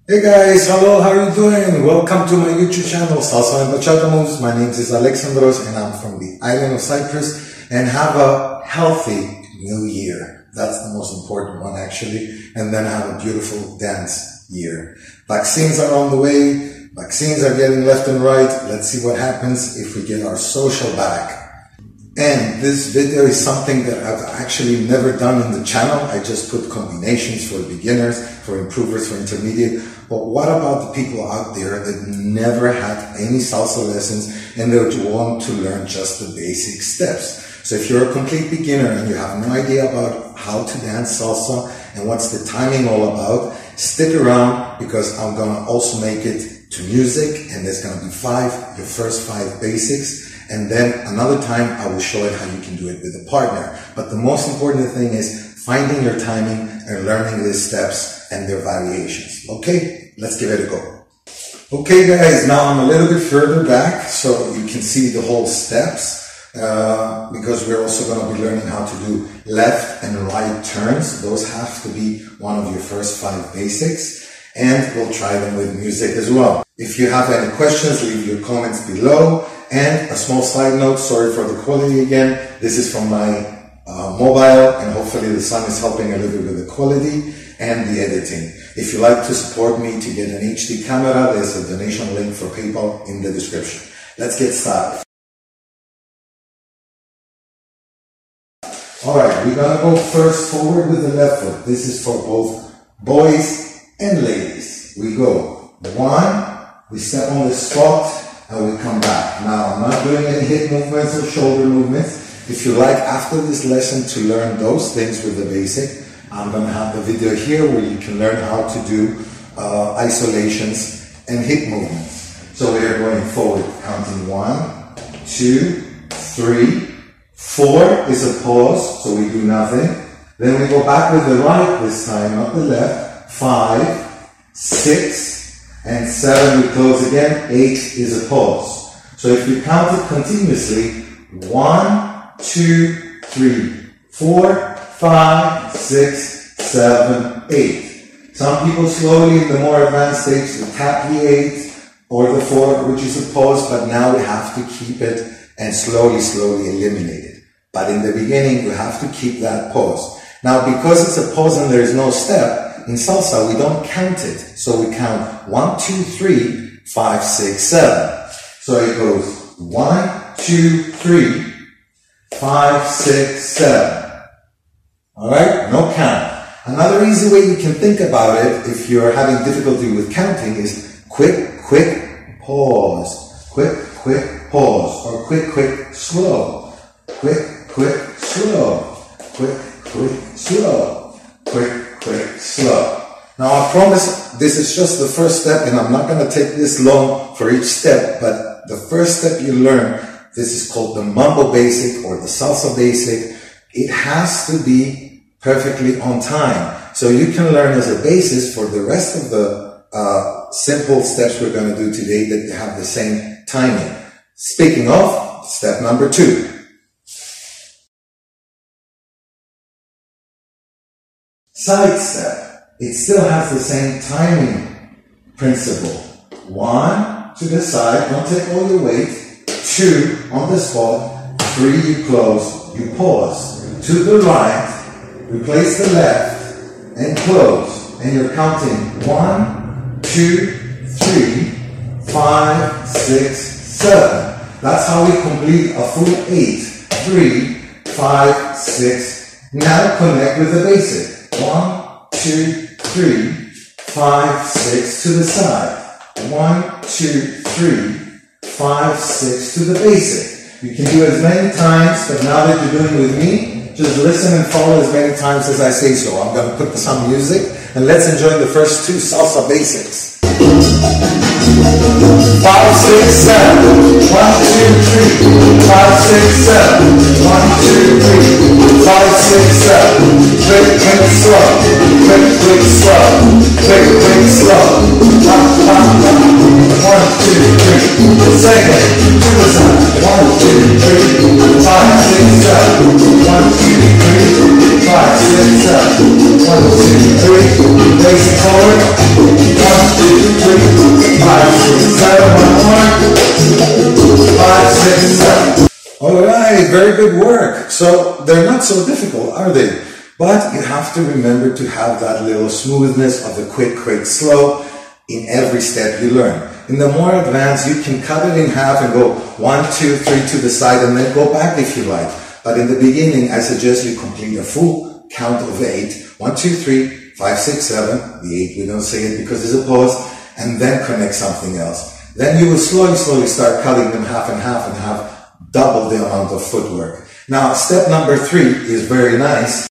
Hey guys, hello, how are you doing? Welcome to my YouTube channel, Salsa and Bachata Moves. My name is Alexandros and I'm from the island of Cyprus, and have a healthy new year. That's the most important one actually. And then have a beautiful dance year. Vaccines are on the way. Vaccines are getting left and right. Let's see what happens if we get our social back. And this video is something that I've actually never done in the channel. I just put combinations for beginners, for improvers, for intermediate. But what about the people out there that never had any salsa lessons and they want to learn just the basic steps? So if you're a complete beginner and you have no idea about how to dance salsa and what's the timing all about, stick around because I'm gonna also make it to music, and there's gonna be your first five basics. And then another time I will show you how you can do it with a partner. But the most important thing is finding your timing and learning these steps and their variations. Okay, let's give it a go. Okay guys, now I'm a little bit further back so you can see the whole steps because we're also going to be learning how to do left and right turns. Those have to be one of your first five basics, and we'll try them with music as well. If you have any questions, leave your comments below. And a small side note, sorry for the quality again. This is from my mobile, and hopefully the sun is helping a little bit with the quality and the editing. If you'd like to support me to get an HD camera, there's a donation link for PayPal in the description. Let's get started. Alright, we're gonna go first forward with the left foot. This is for both boys and ladies. We go one, we step on the spot, and we come back. Now, I'm not doing any hip movements or shoulder movements. If you like, after this lesson, to learn those things with the basic, I'm going to have the video here where you can learn how to do isolations and hip movements. So we are going forward, counting 1, 2, 3, 4 is a pause, so we do nothing. Then we go back with the right this time, not the left. 5, 6, and 7 we close again. 8 is a pause. So if you count it continuously, 1, 2, 3, 4, 5, 6, 7, 8. Some people slowly in the more advanced stage will tap the 8 or the 4, which is a pause, but now we have to keep it and slowly eliminate it. But in the beginning, you have to keep that pause. Now, because it's a pause and there is no step, in salsa, we don't count it. So we count 1, 2, 3, 5, 6, 7. So it goes 1, 2, 3, 5, 6, 7. Alright? No count. Another easy way you can think about it if you're having difficulty with counting is quick, pause. Quick, pause. Or quick, slow. Quick, slow. Quick, slow. Quick, slow. Now I promise this is just the first step, and I'm not going to take this long for each step, but the first step you learn, this is called the mambo basic or the salsa basic. It has to be perfectly on time. So you can learn as a basis for the rest of the simple steps we're going to do today that have the same timing. Speaking of, step number 2. Side step. It still has the same timing principle. 1 to the side, don't take all your weight. 2 on the spot. 3 you close, you pause. To the right, replace the left and close. And you're counting 1, 2, 3, 5, 6, 7. That's how we complete a full 8. 3, 5, 6. Now connect with the basic. 1, 2, 3, 5, 6 to the side. 1, 2, 3, 5, 6 to the basic. You can do as many times, but now that you're doing with me, just listen and follow as many times as I say so. I'm going to put some music, and let's enjoy the first 2 salsa basics. 5, 6, 7. 1, 2, 3. 5, 6, 7. 1, 2, 3. 5, 6, 7. Quick, slow. Quick, slow. Quick, slow. 1, 2, 3. Second. To the side. 1, 2, 3. 5, 6, 7. 1, 2, 3. 5, 6, 7. 1, 2, 3. Facing forward. 1, 2, Alright, very good work. So they're not so difficult, are they? But you have to remember to have that little smoothness of the quick, slow in every step you learn. In the more advanced, you can cut it in half and go 1, 2, 3 to the side and then go back if you like. But in the beginning, I suggest you complete a full count of 8. 1, 2, 3, 5, 6, 7. The 8, we don't say it because it's a pause. And then connect something else. Then you will slowly start cutting them half and have double the amount of footwork. Now, step number 3 is very nice.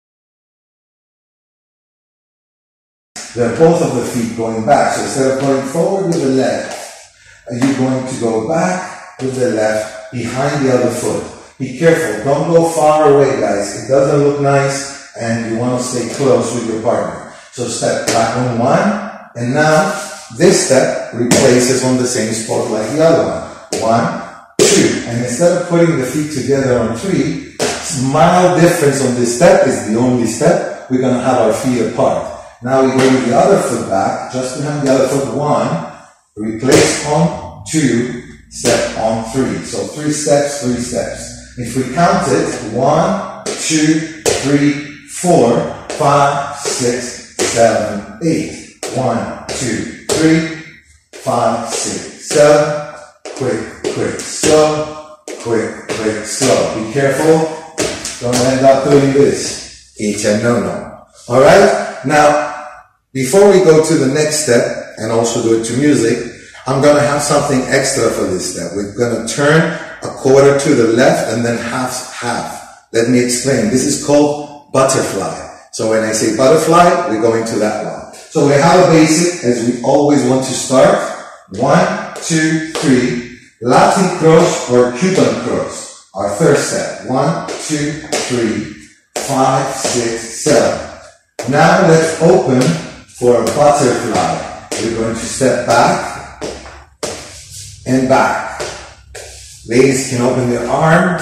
They're both of the feet going back. So instead of going forward with the left, you're going to go back with the left behind the other foot. Be careful. Don't go far away, guys. It doesn't look nice and you want to stay close with your partner. So step back on 1 and now this step replaces on the same spot like the other one. 1, 2. And instead of putting the feet together on 3, mild difference on this step is the only step. We're going to have our feet apart. Now we go with the other foot back, just behind the other foot, 1, replace on 2, step on 3. So 3 steps, 3 steps. If we count it, 1, 2, 3, 4, 5, 6, 7, 8. 1, 2, 3, 5, 6, 7. Quick, slow. Quick, slow. Be careful. Don't end up doing this. It's a no-no. Alright? Now, before we go to the next step, and also do it to music, I'm going to have something extra for this step. We're going to turn a quarter to the left and then half. Let me explain. This is called butterfly. So when I say butterfly, we're going to that one. So we have a basic, as we always want to start. 1, 2, 3. Latin cross or Cuban cross. Our first step. 1, 2, 3, 5, 6, 7. Now let's open for a butterfly. We're going to step back and back. Ladies can open their arm,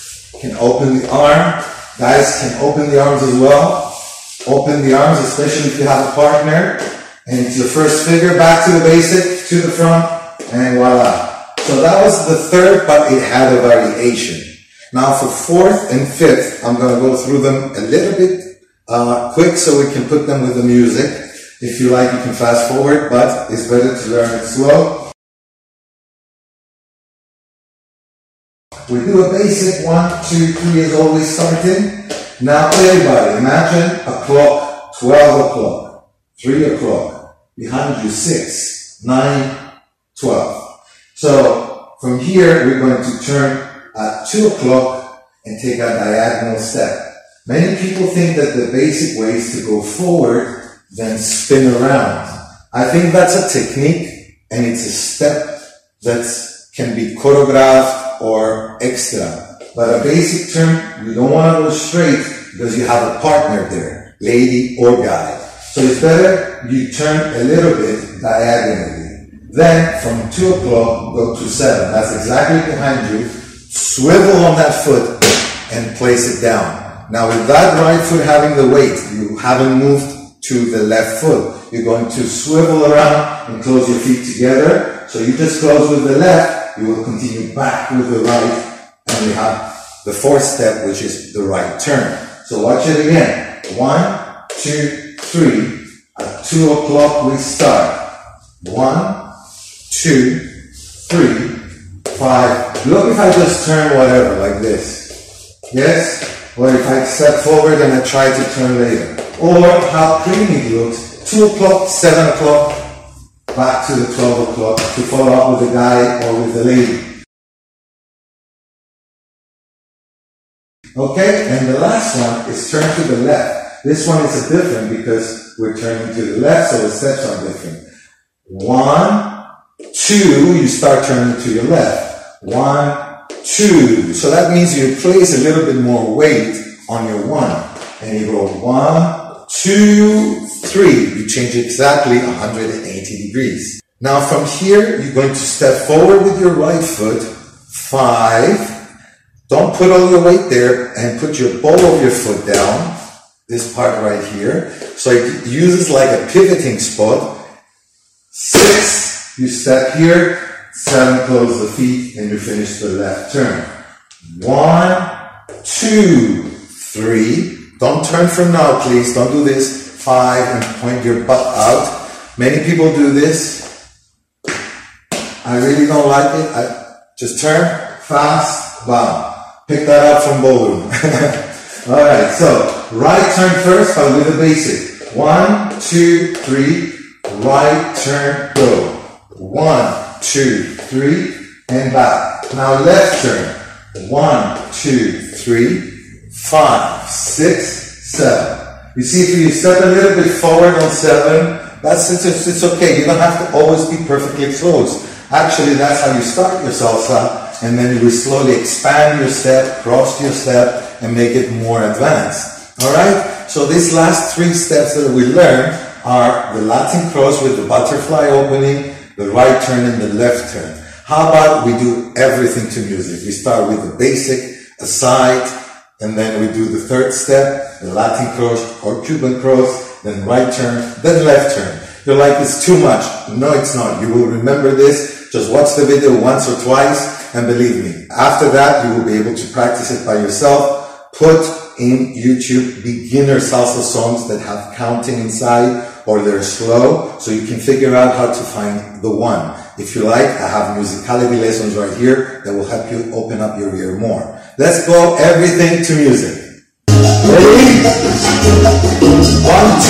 Guys can open the arms as well. Open the arms, especially if you have a partner. And it's your first figure, back to the basic, to the front, and voila. So that was the third, but it had a variation. Now for fourth and fifth, I'm going to go through them a little bit quick so we can put them with the music. If you like, you can fast forward, but it's better to learn it slow. We do a basic 1, 2, 3 is always starting. Now everybody, imagine a clock, 12 o'clock, 3 o'clock, behind you 6, 9, 12. So from here, we're going to turn at 2 o'clock and take a diagonal step. Many people think that the basic way is to go forward, then spin around. I think that's a technique and it's a step that can be choreographed or extra. But a basic turn, you don't want to go straight because you have a partner there, lady or guy. So it's better you turn a little bit diagonally. Then from 2 o'clock, go to 7. That's exactly behind you. Swivel on that foot and place it down. Now with that right foot having the weight, you haven't moved to the left foot. You're going to swivel around and close your feet together. So you just close with the left, you will continue back with the right, and we have the fourth step, which is the right turn. So watch it again. 1, 2, 3. At 2 o'clock we start. 1, 2, 3, 5. Look if I just turn whatever, like this. Yes? Or if I step forward and I try to turn later. Or how clean it looks. 2 o'clock, 7 o'clock, back to the 12 o'clock to follow up with the guy or with the lady. Okay, and the last one is turn to the left. This one is different because we're turning to the left, so the steps are different. 1, 2, you start turning to your left. 1, 2. So that means you place a little bit more weight on your 1. And you go 1, 2, 3. You change exactly 180 degrees. Now from here, you're going to step forward with your right foot. 5. Don't put all your weight there and put your ball of your foot down. This part right here. So it uses like a pivoting spot. 6. You step here. 7, close the feet, and you finish the left turn. 1, 2, 3. Don't turn from now, please. Don't do this. 5, and point your butt out. Many people do this. I really don't like it. I just turn, fast, bow. Pick that up from ballroom. Alright, so right turn first, but with the basic. 1, 2, 3, right turn, go. 1, 2, 3, and back. Now left turn. 1, 2, 3, 5, 6, 7. You see, if you step a little bit forward on 7, it's okay. You don't have to always be perfectly close. Actually, that's how you start your salsa, and then you will slowly expand your step, cross your step, and make it more advanced. Alright? So these last 3 steps that we learned are the Latin cross with the butterfly opening, the right turn and the left turn. How about we do everything to music? We start with the basic, a side, and then we do the 3rd step, the Latin cross or Cuban cross, then right turn, then left turn. You're like, it's too much. No, it's not. You will remember this. Just watch the video once or twice, and believe me, after that, you will be able to practice it by yourself. Put in YouTube beginner salsa songs that have counting inside, or they're slow, so you can figure out how to find the one. If you like, I have musicality lessons right here that will help you open up your ear more. Let's go everything to music. Ready? 1, 2, 3, 5, 6, 7. 1, 2, 3,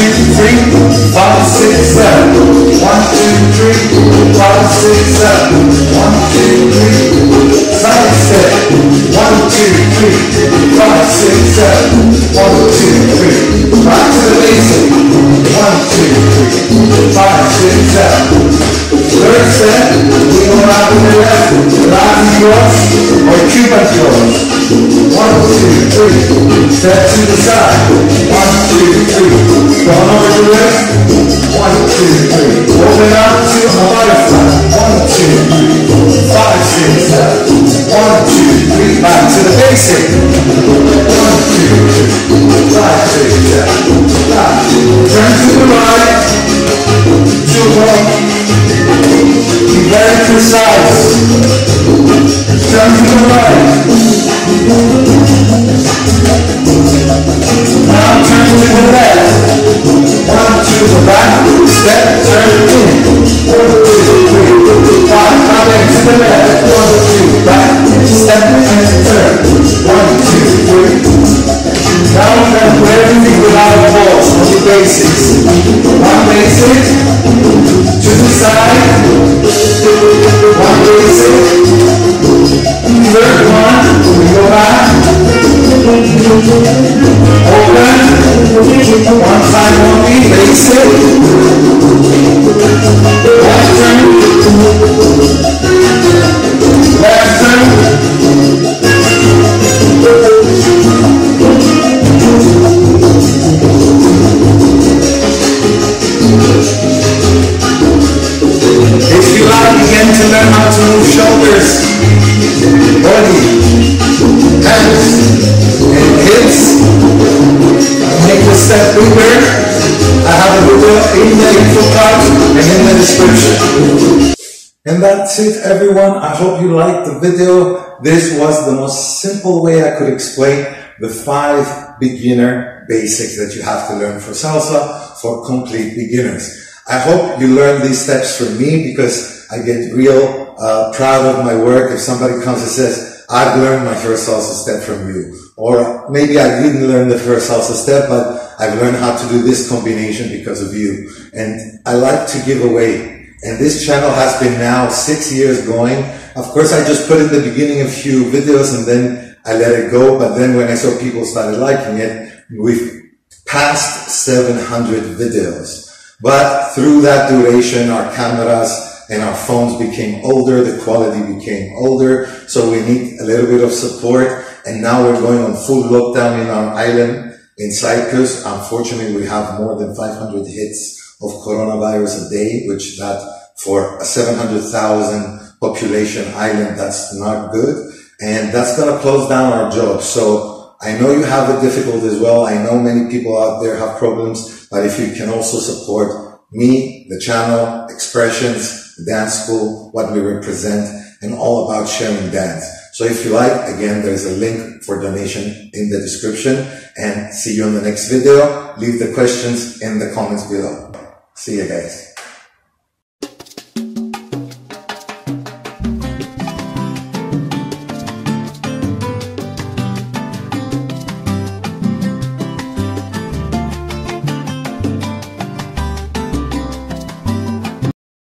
5, 6, 7. 1, 2, 3, side step. 1, 2, 3, 5, 6, 7. 1, 2, 3. Back to the basic. 1, 2, 3, 5, 6, 7. 3rd step, we go out to the left, Latin cross or Cuban cross. 1, 2, 3, step to the side. 1, 2, 3, going over the left. 1, 2, 3, open up to a butterfly. 1, 2, 3, 5, 6, 7. 1, 2, 3, back to the basic. 1, 2, 3, 5, 6, 7. Back. Turn to the right. 2, 1. Be very precise. Turn to the right. Now turn to the left. 1, 2, the back. Step, turn in. 1, 2, 3, 5. Now back to the left. 1, 2, back. Step and turn. 1, 2, 3. Now we're going to do everything without a pause. Only basics. 1 basic. To the side. 1 basic. 3rd one. We go back. Open. 1 side only. Basic. Left turn. Left turn. If you like again to learn how to move shoulders, body, hands, and hips, make the step bigger. I have a video in the info card and in the description. And that's it, everyone. I hope you liked the video. This was the most simple way I could explain the 5 beginner basics that you have to learn for salsa for complete beginners. I hope you learn these steps from me because I get real proud of my work if somebody comes and says, I've learned my first salsa step from you. Or maybe I didn't learn the first salsa step, but I've learned how to do this combination because of you. And I like to give away. And this channel has been now 6 years going. Of course, I just put in the beginning a few videos and then I let it go. But then when I saw people started liking it, we've passed 700 videos. But through that duration, our cameras and our phones became older, the quality became older, so we need a little bit of support. And now we're going on full lockdown in our island in Cyprus. Unfortunately, we have more than 500 hits of coronavirus a day, which that for a 700,000 population island, that's not good. And that's going to close down our jobs. So I know you have it difficult as well. I know many people out there have problems, but if you can also support me, the channel, Expressions, the dance school, what we represent, and all about sharing dance. So if you like, again, there's a link for donation in the description, and see you on the next video. Leave the questions in the comments below. See you guys.